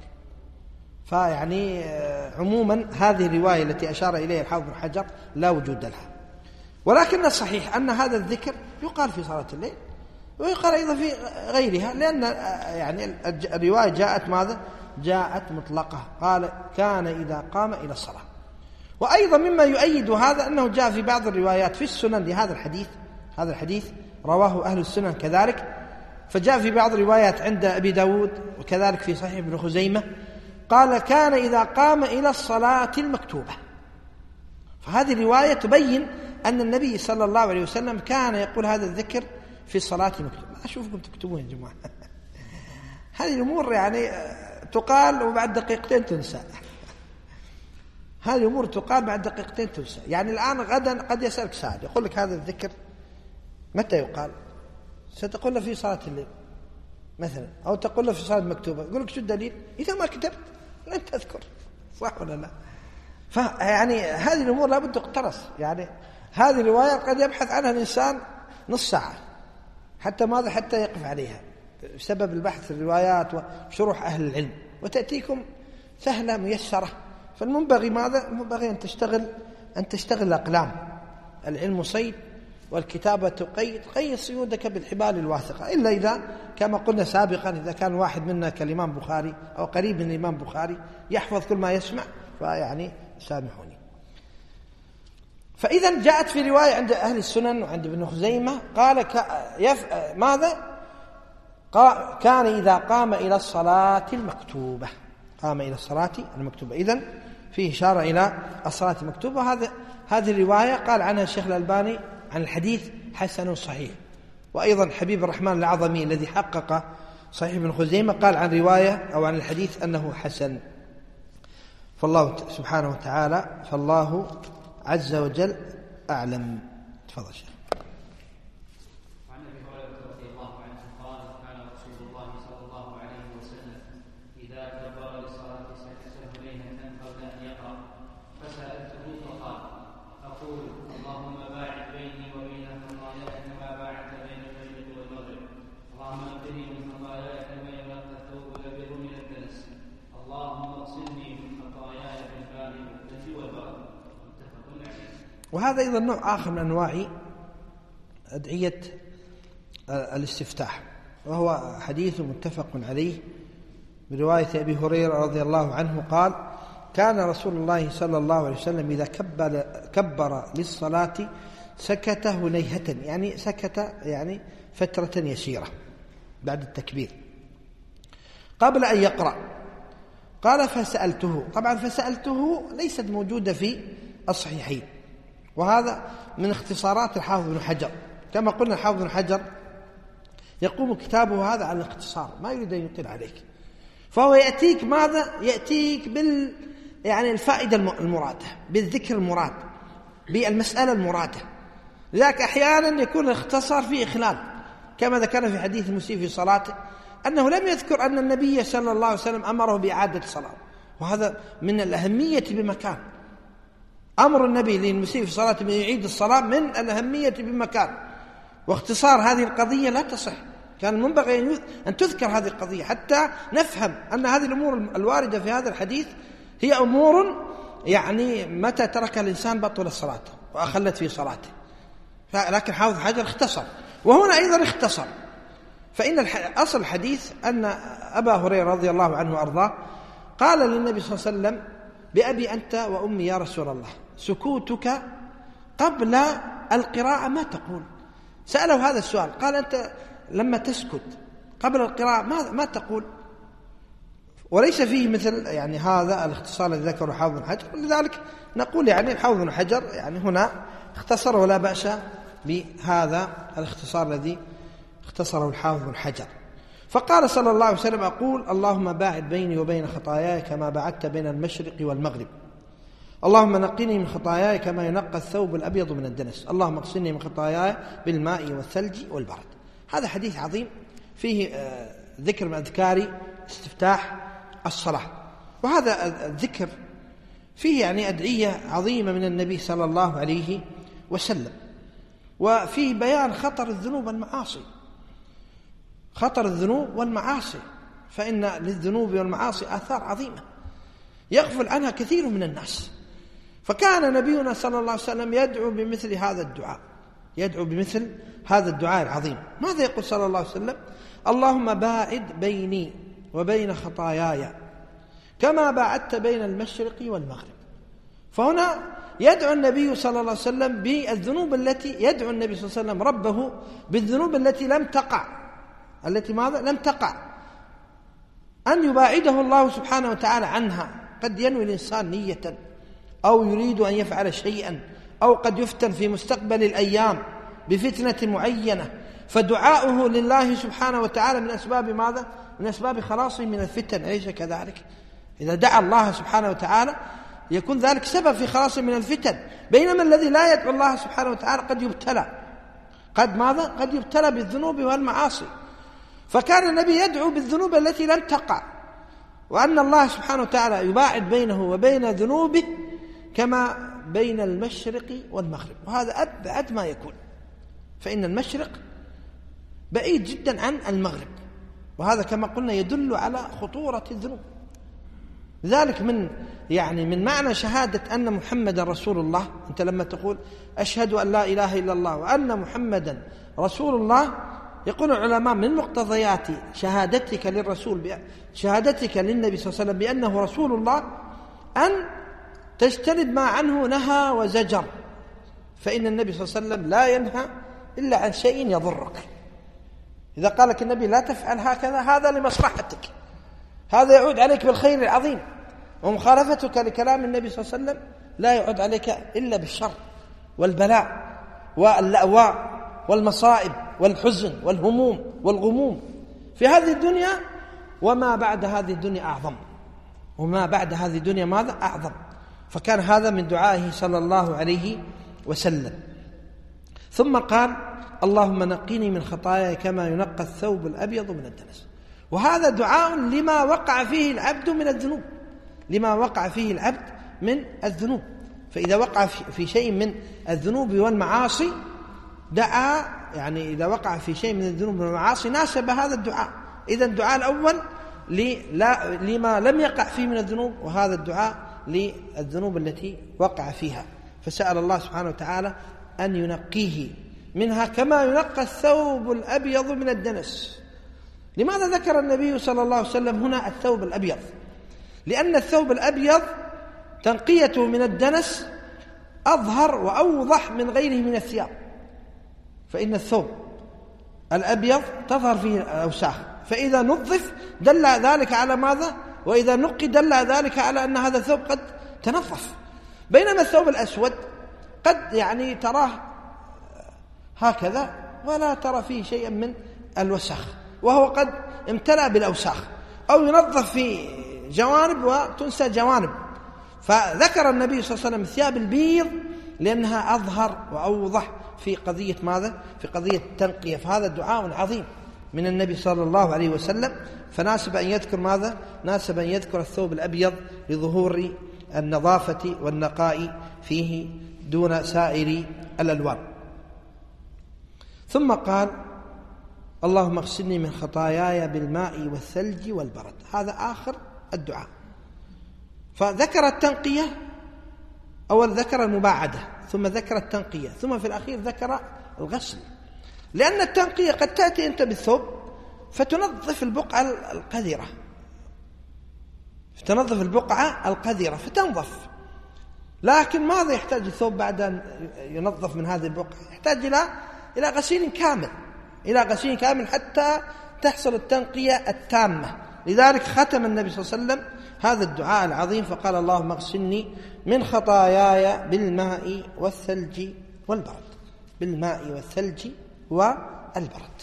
فيعني عموما هذه الرواية التي أشار إليها الحافظ بن حجر لا وجود لها، ولكن الصحيح أن هذا الذكر يقال في صلاة الليل ويقال أيضا في غيرها، لأن يعني الرواية جاءت ماذا؟ جاءت مطلقة، قال كان إذا قام إلى الصلاة. وأيضا مما يؤيد هذا أنه جاء في بعض الروايات في السنن لهذا الحديث، هذا الحديث رواه أهل السنن كذلك، فجاء في بعض الروايات عند أبي داود وكذلك في صحيح ابن خزيمة قال كان إذا قام إلى الصلاة المكتوبة. فهذه الرواية تبين أن النبي صلى الله عليه وسلم كان يقول هذا الذكر في الصلاة المكتوبة. أشوفكم تكتبون يا جماعة. هذه الأمور يعني تقال وبعد دقيقتين تنسى. هذه الأمور تقال بعد دقيقتين تنسى. يعني الآن غدا قد يسألك سائل يقول لك هذا الذكر متى يقال؟ ستقول له في صلاة الليل مثلا، أو تقول له في صلاة مكتوبة، يقول لك شو الدليل؟ إذا ما كتبت لن تذكر، صح ولا لا؟ فيعني هذه الأمور لابد تقترص. يعني هذه الرواية قد يبحث عنها الإنسان نص ساعة حتى ماذا؟ حتى يقف عليها بسبب البحث في الروايات وشروح أهل العلم، وتأتيكم سهلة ميسرة. فالمنبغي ماذا؟ المنبغي أن تشتغل أن تشتغل الأقلام. العلم صيد والكتابة قيد، قيد صيودك بالحبال الواثقة، إلا إذا كما قلنا سابقا إذا كان واحد منا كالإمام بخاري أو قريب من الإمام بخاري يحفظ كل ما يسمع، فيعني سامحوني. فإذا جاءت في رواية عند أهل السنن وعند ابن خزيمة قال ك... يف... ماذا؟ قال كان إذا قام إلى الصلاة المكتوبة، قام إلى الصلاة المكتوبة. إذن فيه إشارة إلى الصلاة المكتوبة. هذا هذه الرواية قال عنها الشيخ الألباني عن الحديث حسن صحيح. وأيضا حبيب الرحمن العظمي الذي حقق صحيح ابن خزيمة قال عن رواية أو عن الحديث أنه حسن. فالله سبحانه وتعالى فالله عز وجل أعلم. تفضل شيخ. وعن ابي هريره رضي الله عنه قال كان رسول الله صلى الله عليه وسلم اذا كبر للصلاه سكت هنيهه قبل ان يقرا، فسالته فقال اقول اللهم باعد بيني وبين خطاياي كما باعدت بين المشرق والمغرب، اللهم اغفرني من خطاياي كما ينقى الثوب الابيض من الدنس، اللهم اغسلني من خطاياي بالماء والثلج والبرد. متفق عليه. وهذا أيضا نوع آخر من أنواع أدعية الاستفتاح، وهو حديث متفق عليه برواية أبي هريرة رضي الله عنه قال كان رسول الله صلى الله عليه وسلم إذا كبر, كبر للصلاة سكت هنيهة، يعني سكت يعني فترة يسيرة بعد التكبير قبل أن يقرأ. قال فسألته، طبعا فسألته ليست موجودة في الصحيحين، وهذا من اختصارات الحافظ بن حجر. كما قلنا الحافظ بن حجر يقوم كتابه هذا على الاختصار، ما يريد أن يطيل عليك، فهو يأتيك ماذا؟ يأتيك بال يعني الفائدة المرادة، بالذكر المراد، بالمسألة المرادة. لذلك أحيانا يكون الاختصار فيه إخلال، كما ذكرنا في حديث المسيء في صلاته أنه لم يذكر أن النبي صلى الله عليه وسلم أمره بإعادة الصلاة، وهذا من الأهمية بمكان. أمر النبي للمسيء في صلاته بأن يعيد الصلاة من الأهمية بمكان، واختصار هذه القضية لا تصح. كان المنبغي أن تذكر هذه القضية حتى نفهم أن هذه الأمور الواردة في هذا الحديث هي أمور يعني متى ترك الإنسان بطل صلاته وأخلت في صلاته. لكن حافظ حجر اختصر، وهنا أيضا اختصر. فإن أصل الحديث أن أبا هريرة رضي الله عنه وأرضاه قال للنبي صلى الله عليه وسلم: بأبي أنت وأمي يا رسول الله، سكوتك قبل القراءة ما تقول؟ سأله هذا السؤال، قال: أنت لما تسكت قبل القراءة ما, ما تقول؟ وليس فيه مثل يعني هذا الاختصار الذي ذكره حافظ بن حجر. لذلك نقول يعني الحافظ بن حجر يعني هنا اختصر، ولا بأس بهذا الاختصار الذي اختصره الحافظ بن حجر. فقال صلى الله عليه وسلم: أقول اللهم باعد بيني وبين خطاياي كما بعدت بين المشرق والمغرب، اللهم نقني من خطاياي كما ينقى الثوب الأبيض من الدنس، اللهم اغسلني من خطاياي بالماء والثلج والبرد. هذا حديث عظيم فيه ذكر من أذكار استفتاح الصلاة، وهذا الذكر فيه يعني أدعية عظيمة من النبي صلى الله عليه وسلم، وفيه بيان خطر الذنوب والمعاصي، خطر الذنوب والمعاصي، فإن للذنوب والمعاصي آثار عظيمة يغفل عنها كثير من الناس. فكان نبينا صلى الله عليه وسلم يدعو بمثل هذا الدعاء، يدعو بمثل هذا الدعاء العظيم. ماذا يقول صلى الله عليه وسلم؟ اللهم باعد بيني وبين خطاياي كما باعدت بين المشرق والمغرب. فهنا يدعو النبي صلى الله عليه وسلم بالذنوب التي يدعو النبي صلى الله عليه وسلم ربه بالذنوب التي لم تقع، التي ماذا؟ لم تقع، أن يباعده الله سبحانه وتعالى عنها. قد ينوي الإنسان نية أو يريد أن يفعل شيئا، أو قد يفتن في مستقبل الأيام بفتنة معينة، فدعاؤه لله سبحانه وتعالى من أسباب ماذا؟ من أسباب خلاصه من الفتن. أليس كذلك؟ إذا دعا الله سبحانه وتعالى يكون ذلك سبب في خلاصه من الفتن، بينما الذي لا يدعو الله سبحانه وتعالى قد يبتلى، قد ماذا؟ قد يبتلى بالذنوب والمعاصي. فكان النبي يدعو بالذنوب التي لم تقع، وأن الله سبحانه وتعالى يباعد بينه وبين ذنوبه كما بين المشرق والمغرب، وهذا أبعد ما يكون، فإن المشرق بعيد جدا عن المغرب، وهذا كما قلنا يدل على خطورة الذنوب. لذلك من يعني من معنى شهادة أن محمدا رسول الله، أنت لما تقول أشهد أن لا إله إلا الله وأن محمدا رسول الله، يقول العلماء من مقتضيات شهادتك للرسول، شهادتك للنبي صلى الله عليه وسلم بأنه رسول الله، أن تجتنب ما عنه نهى وزجر، فإن النبي صلى الله عليه وسلم لا ينهى إلا عن شيء يضرك. إذا قال لك النبي لا تفعل هكذا، هذا لمصلحتك، هذا يعود عليك بالخير العظيم، ومخالفتك لكلام النبي صلى الله عليه وسلم لا يعود عليك إلا بالشر والبلاء واللأواء والمصائب والحزن والهموم والغموم في هذه الدنيا، وما بعد هذه الدنيا أعظم، وما بعد هذه الدنيا ماذا؟ أعظم. فكان هذا من دعائه صلى الله عليه وسلم. ثم قال اللهم نقني من خطاياي كما ينقى الثوب الأبيض من الدنس. وهذا دعاء لما وقع فيه العبد من الذنوب، لما وقع فيه العبد من الذنوب. فإذا وقع في شيء من الذنوب والمعاصي دعا، يعني إذا وقع في شيء من الذنوب والمعاصي ناسب هذا الدعاء. إذا الدعاء الأول لما لم يقع فيه من الذنوب، وهذا الدعاء للذنوب التي وقع فيها، فسأل الله سبحانه وتعالى أن ينقيه منها كما ينقى الثوب الأبيض من الدنس. لماذا ذكر النبي صلى الله عليه وسلم هنا الثوب الأبيض؟ لأن الثوب الأبيض تنقيته من الدنس أظهر وأوضح من غيره من الثياب، فإن الثوب الأبيض تظهر فيه الأوساخ، فإذا نظف دل ذلك على ماذا؟ وإذا نقي دل ذلك على أن هذا الثوب قد تنظف. بينما الثوب الأسود قد يعني تراه هكذا ولا ترى فيه شيئا من الوسخ، وهو قد امتلأ بالأوساخ، أو ينظف في جوانب وتنسى جوانب. فذكر النبي صلى الله عليه وسلم ثياب البيض لأنها أظهر وأوضح في قضية ماذا؟ في قضية التنقية. فهذا دعاء عظيم من النبي صلى الله عليه وسلم، فناسب أن يذكر ماذا؟ ناسب أن يذكر الثوب الأبيض لظهور النظافة والنقاء فيه دون سائر الألوان. ثم قال: اللهم اغسلني من خطاياي بالماء والثلج والبرد. هذا آخر الدعاء. فذكر التنقية، أول ذكر المباعدة، ثم ذكر التنقية، ثم في الأخير ذكر الغسل. لأن التنقية قد تأتي أنت بالثوب فتنظف البقعة القذرة، فتنظف البقعة القذرة فتنظف، لكن ماذا يحتاج الثوب بعد أن ينظف من هذه البقعة؟ يحتاج إلى إلى غسيل كامل، إلى غسيل كامل حتى تحصل التنقية التامة. لذلك ختم النبي صلى الله عليه وسلم هذا الدعاء العظيم فقال: اللهم اغسلني من خطاياي بالماء والثلج والبرد. بالماء والثلج والبرد.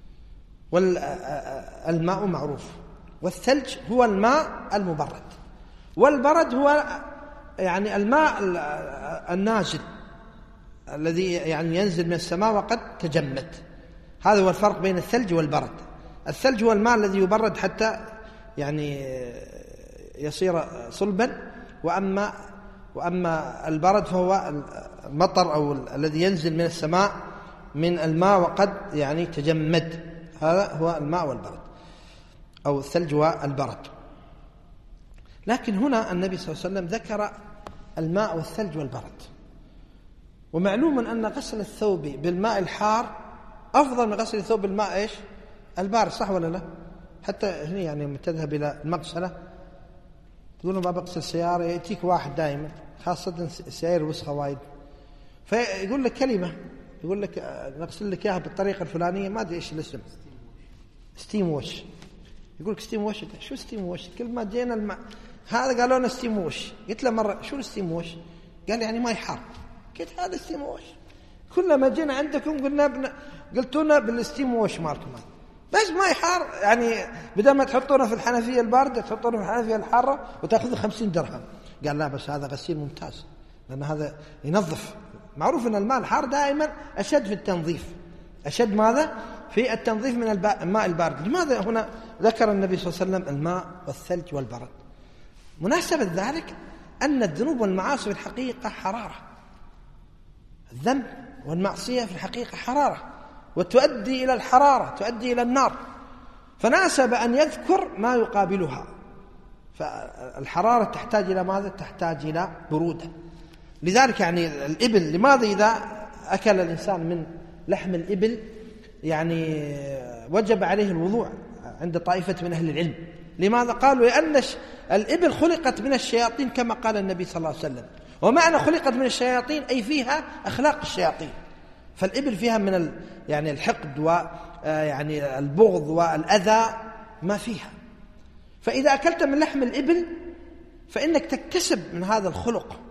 والماء معروف، والثلج هو الماء المبرد، والبرد هو يعني الماء النازل الذي يعني ينزل من السماء وقد تجمد. هذا هو الفرق بين الثلج والبرد. الثلج هو الماء الذي يبرد حتى يعني يصير صلبا، وأما وأما البرد فهو المطر أو الذي ينزل من السماء من الماء وقد يعني تجمد. هذا هو الماء والبرد أو الثلج والبرد. لكن هنا النبي صلى الله عليه وسلم ذكر الماء والثلج والبرد. ومعلوم أن غسل الثوب بالماء الحار أفضل من غسل الثوب بالماء إيش؟ البارد، صح ولا لا؟ حتى هنا يعني لما تذهب إلى المغسلة تقول ما بغسل السيارة، يأتيك واحد دائما خاصة السيارة وسخة وايد، فيقول لك كلمة، يقول لك نغسل لك إياها بالطريقة الفلانية، ما أدري إيش الاسم، ستيم ووش. يقول لك ستيم ووش، شو ستيم ووش؟ كل ما جينا الم... هذا قالوا لنا ستيم ووش. قلت له مرة شو الستيم ووش؟ قال يعني ما يحار. قلت هذا ستيم ووش، كلما جينا عندكم قلنا بنا... قلتونا بالستيم ووش مالكم، بس ما يحار. يعني بدل ما تحطونه في الحنفية الباردة تحطونه في الحنفية الحارة وتأخذ خمسين درهم. قال لا بس هذا غسيل ممتاز لأن هذا ينظف. معروف أن الماء الحار دائما أشد في التنظيف، أشد ماذا؟ في التنظيف من الماء البارد. لماذا هنا ذكر النبي صلى الله عليه وسلم الماء والثلج والبرد؟ مناسبة ذلك أن الذنوب والمعاصي في الحقيقة حرارة. الذنب والمعصية في الحقيقة حرارة، وتؤدي إلى الحرارة، تؤدي إلى النار، فناسب أن يذكر ما يقابلها. فالحرارة تحتاج إلى ماذا؟ تحتاج إلى برودة. لذلك يعني الإبل، لماذا إذا أكل الإنسان من لحم الإبل يعني وجب عليه الوضوء عند طائفة من أهل العلم؟ لماذا؟ قالوا لأن الإبل خلقت من الشياطين كما قال النبي صلى الله عليه وسلم. ومعنى خلقت من الشياطين أي فيها أخلاق الشياطين. فالإبل فيها من ال يعني الحقد ويعني البغض والأذى ما فيها. فإذا أكلت من لحم الإبل فإنك تكتسب من هذا الخلق.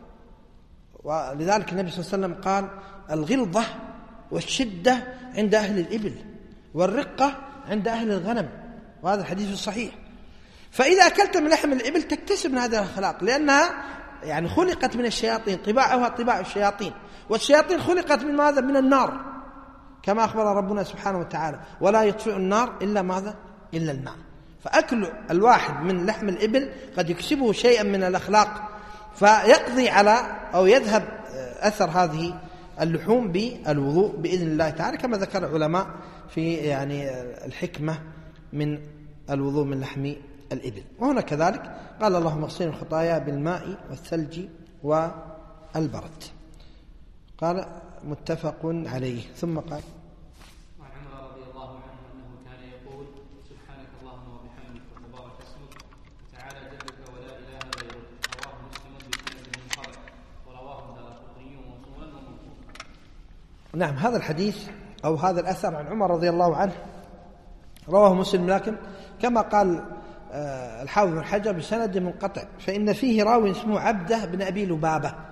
ولذلك النبي صلى الله عليه وسلم قال: الغلظة والشدة عند أهل الإبل والرقة عند أهل الغنم، وهذا الحديث الصحيح. فإذا أكلت من لحم الإبل تكتسب من هذه الأخلاق، لأنها يعني خلقت من الشياطين، طباعها طباع الشياطين، والشياطين خلقت من ماذا؟ من النار، كما أخبر ربنا سبحانه وتعالى: ولا يطفئ النار إلا ماذا؟ إلا الماء. فأكل الواحد من لحم الإبل قد يكسبه شيئا من الأخلاق، فيقضي على أو يذهب أثر هذه اللحوم بالوضوء بإذن الله تعالى، كما ذكر العلماء في يعني الحكمة من الوضوء من لحم الإبل. وهنا كذلك قال: اللهم اغسلني من خطاياي بالماء والثلج والبرد. قال متفق عليه. ثم قال: وعن عمر رضي الله عنه أنه كان يقول: سبحانك اللهم وبحمدك وتبارك اسمك وتعالى جدك ولا إله غيرك. رواه مسلم بسند منقطع، ورواه الدارقطني موصولا وموقوفا. نعم، هذا الحديث أو هذا الأثر عن عمر رضي الله عنه رواه مسلم، لكن كما قال الحافظ بن حجر بسند منقطع، فإن فيه راوي اسمه عبده بن أبي لبابة.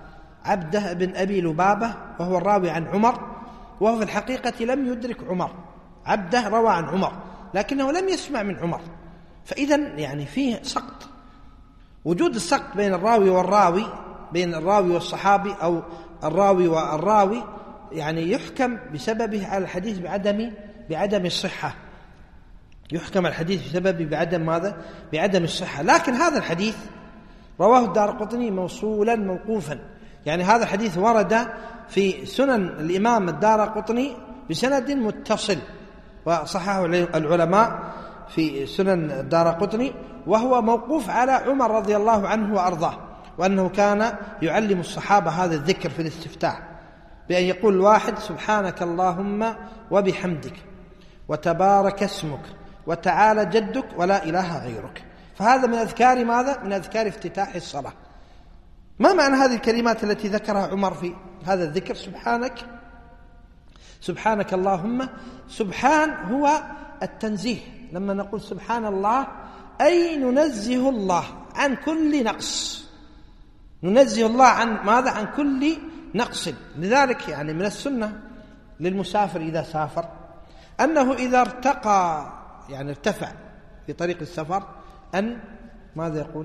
عبده بن أبي لبابة وهو الراوي عن عمر، وهو في الحقيقة لم يدرك عمر. عبده روى عن عمر لكنه لم يسمع من عمر، فإذا يعني فيه سقط. وجود السقط بين الراوي والراوي، بين الراوي والصحابي أو الراوي والراوي، يعني يحكم بسببه على الحديث بعدم بعدم الصحة، يحكم الحديث بسببه بعدم ماذا؟ بعدم الصحة. لكن هذا الحديث رواه الدارقطني موصولا موقوفا، يعني هذا الحديث ورد في سنن الإمام الدارقطني بسند متصل، وصححه العلماء في سنن الدارقطني، وهو موقوف على عمر رضي الله عنه وأرضاه، وأنه كان يعلم الصحابة هذا الذكر في الاستفتاح بأن يقول الواحد: سبحانك اللهم وبحمدك وتبارك اسمك وتعالى جدك ولا إله غيرك. فهذا من أذكار ماذا؟ من أذكار افتتاح الصلاة. ما معنى هذه الكلمات التي ذكرها عمر في هذا الذكر؟ سبحانك، سبحانك اللهم. سبحان هو التنزيه، لما نقول سبحان الله أي ننزه الله عن كل نقص، ننزه الله عن ماذا؟ عن كل نقص. لذلك يعني من السنة للمسافر إذا سافر أنه إذا ارتقى، يعني ارتفع في طريق السفر، أن ماذا يقول؟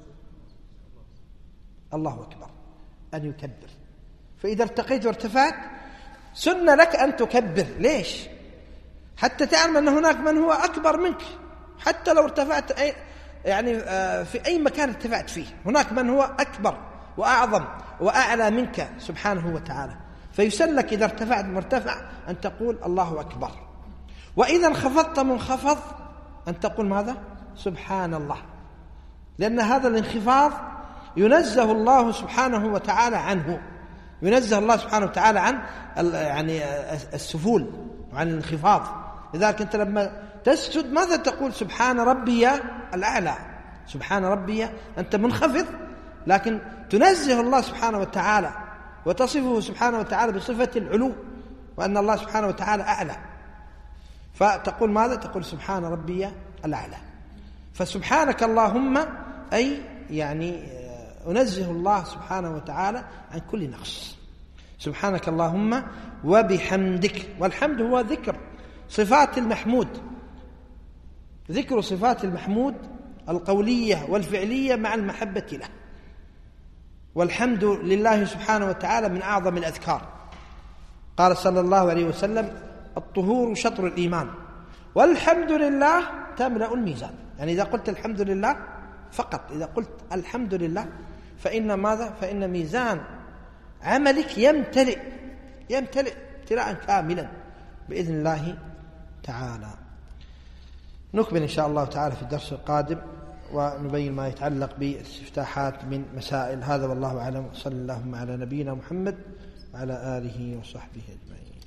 الله أكبر، أن يكبر. فإذا ارتقيت وارتفعت سنة لك أن تكبر. ليش؟ حتى تعلم أن هناك من هو أكبر منك، حتى لو ارتفعت أي يعني في أي مكان ارتفعت فيه، هناك من هو أكبر وأعظم وأعلى منك سبحانه وتعالى. فيسن لك إذا ارتفعت مرتفع أن تقول الله أكبر، وإذا انخفضت منخفض أن تقول ماذا؟ سبحان الله، لأن هذا الانخفاض ينزه الله سبحانه وتعالى عنه، ينزه الله سبحانه وتعالى عن يعني السفول وعن الانخفاض. لذلك أنت لما تسجد ماذا تقول؟ سبحان ربي الأعلى، سبحان ربي، أنت منخفض لكن تنزه الله سبحانه وتعالى وتصفه سبحانه وتعالى بصفة العلو، وأن الله سبحانه وتعالى أعلى، فتقول ماذا؟ تقول سبحان ربي الأعلى. فسبحانك اللهم أي يعني أنزه الله سبحانه وتعالى عن كل نقص. سبحانك اللهم وبحمدك، والحمد هو ذكر صفات المحمود، ذكر صفات المحمود القولية والفعلية مع المحبة له. والحمد لله سبحانه وتعالى من أعظم الأذكار. قال صلى الله عليه وسلم: الطهور شطر الإيمان والحمد لله تملأ الميزان. يعني إذا قلت الحمد لله فقط، إذا قلت الحمد لله فإن ماذا؟ فإن ميزان عملك يمتلئ يمتلئ امتلاء كاملا بإذن الله تعالى. نكمل إن شاء الله تعالى في الدرس القادم ونبين ما يتعلق بالاستفتاحات من مسائل. هذا والله أعلم، وصلى اللهم على نبينا محمد وعلى آله وصحبه أجمعين.